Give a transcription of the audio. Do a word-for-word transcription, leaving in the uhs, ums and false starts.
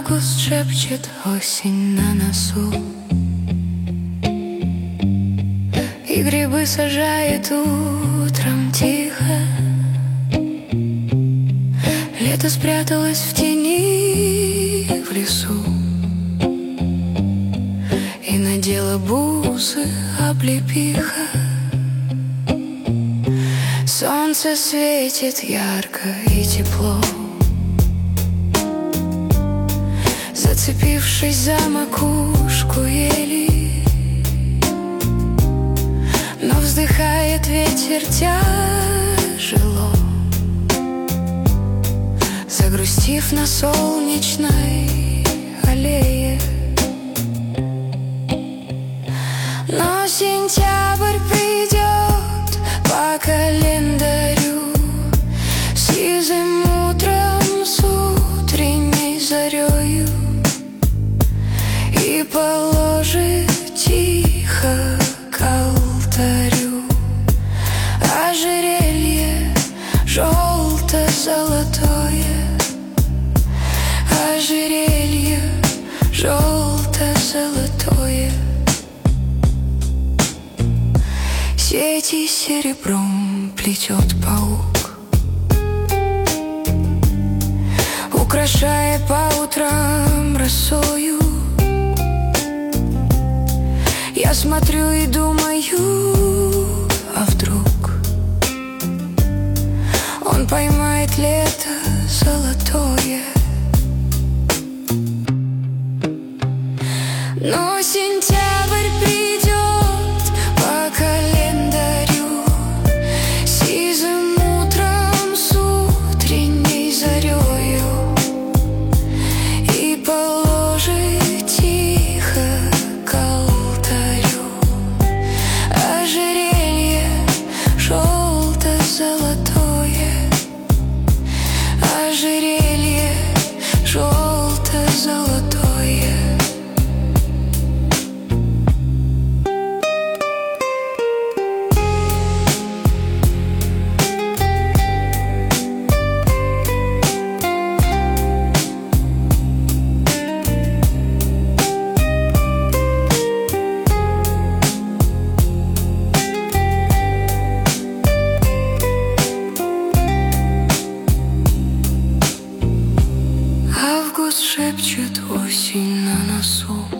Август шепчет, осень на носу, и грибы сажает утром тихо. Лето спряталось в тени в лесу и надела бусы облепиха. Солнце светит ярко и тепло, зацепившись за макушку ели. Но вздыхает ветер тяжело, загрустив на солнечной аллее. Но сентябрь придет по календарю, сизым утром, с утренней зарею, и положит тихо к алтарю ожерелье желто-золотое, ожерелье желто-золотое. Сети серебром плетет паук, украшая по утрам росою. Я смотрю и думаю, а вдруг он поймает лето золотое. Но сентябрь придет по календарю, сизым утром, с утренней зарею, и положит тихо к алтарю ожерелье желто-золотое, ожерелье желто-золотое. Август шепчет, осень на носу,